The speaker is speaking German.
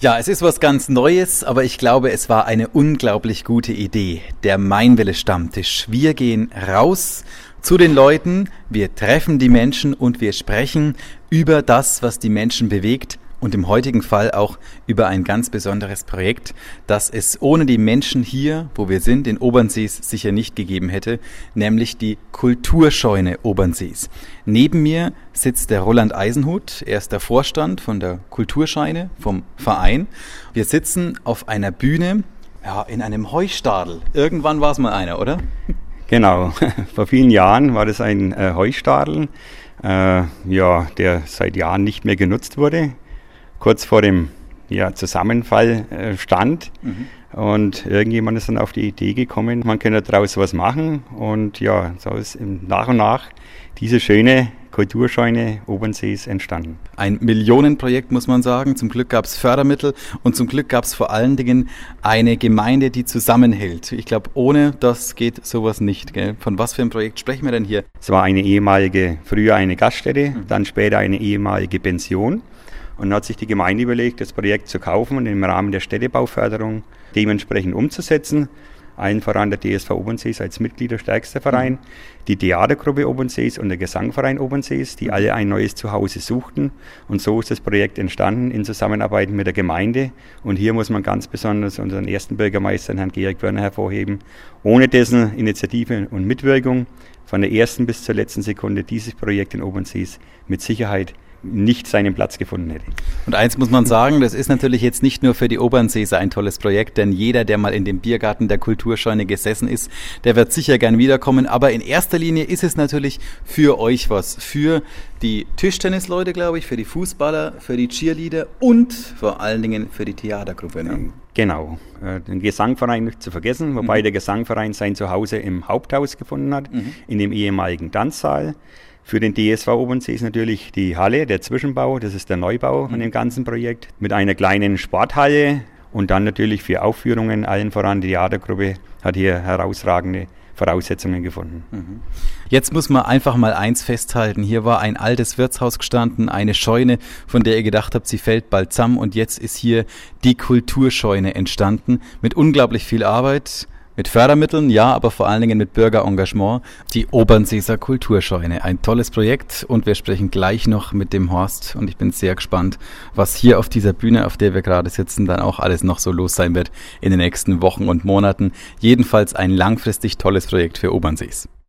Ja, es ist was ganz Neues, aber ich glaube, es war eine unglaublich gute Idee. Der Mainwelle-Stammtisch. Wir gehen raus zu den Leuten, wir treffen die Menschen und wir sprechen über das, was die Menschen bewegt. Und im heutigen Fall auch über ein ganz besonderes Projekt, das es ohne die Menschen hier, wo wir sind, in Obernsees sicher nicht gegeben hätte, nämlich die Kulturscheune Obernsees. Neben mir sitzt der Roland Eisenhut, er ist der Vorstand von der Kulturscheune, vom Verein. Wir sitzen auf einer Bühne, ja, in einem Heustadel. Irgendwann war es mal einer, oder? Genau, vor vielen Jahren war das ein Heustadel, der seit Jahren nicht mehr genutzt wurde. Kurz vor dem Zusammenfall stand. Und irgendjemand ist dann auf die Idee gekommen, man könnte daraus was machen. Und ja, so ist nach und nach diese schöne Kulturscheune Obernsees entstanden. Ein Millionenprojekt, muss man sagen. Zum Glück gab es Fördermittel und zum Glück gab es vor allen Dingen eine Gemeinde, die zusammenhält. Ich glaube, ohne das geht sowas nicht. Gell? Von was für ein Projekt sprechen wir denn hier? Es war früher eine Gaststätte, dann später eine ehemalige Pension. Und dann hat sich die Gemeinde überlegt, das Projekt zu kaufen und im Rahmen der Städtebauförderung dementsprechend umzusetzen. Allen voran der DSV Obernsees als mitgliederstärkster Verein, die Theatergruppe Obernsees und der Gesangverein Obernsees, die alle ein neues Zuhause suchten. Und so ist das Projekt entstanden in Zusammenarbeit mit der Gemeinde. Und hier muss man ganz besonders unseren ersten Bürgermeister, Herrn Georg Wörner, hervorheben. Ohne dessen Initiative und Mitwirkung von der ersten bis zur letzten Sekunde dieses Projekt in Obernsees mit Sicherheit nicht seinen Platz gefunden hätte. Und eins muss man sagen, das ist natürlich jetzt nicht nur für die Obernseeser ein tolles Projekt, denn jeder, der mal in dem Biergarten der Kulturscheune gesessen ist, der wird sicher gern wiederkommen, aber in erster Linie ist es natürlich für euch was, für die Tischtennisleute, glaube ich, für die Fußballer, für die Cheerleader und vor allen Dingen für die Theatergruppe. Ne? Genau, den Gesangverein nicht zu vergessen, wobei der Gesangverein sein Zuhause im Haupthaus gefunden hat, in dem ehemaligen Tanzsaal. Für den DSV Obernsees natürlich die Halle, der Zwischenbau, das ist der Neubau von dem ganzen Projekt, mit einer kleinen Sporthalle und dann natürlich für Aufführungen, allen voran die Theatergruppe hat hier herausragende Voraussetzungen gefunden. Jetzt muss man einfach mal eins festhalten, hier war ein altes Wirtshaus gestanden, eine Scheune, von der ihr gedacht habt, sie fällt bald zusammen und jetzt ist hier die Kulturscheune entstanden mit unglaublich viel Arbeit. Mit Fördermitteln, ja, aber vor allen Dingen mit Bürgerengagement. Die Obernseeser Kulturscheune. Ein tolles Projekt und wir sprechen gleich noch mit dem Horst und ich bin sehr gespannt, was hier auf dieser Bühne, auf der wir gerade sitzen, dann auch alles noch so los sein wird in den nächsten Wochen und Monaten. Jedenfalls ein langfristig tolles Projekt für Obernsees.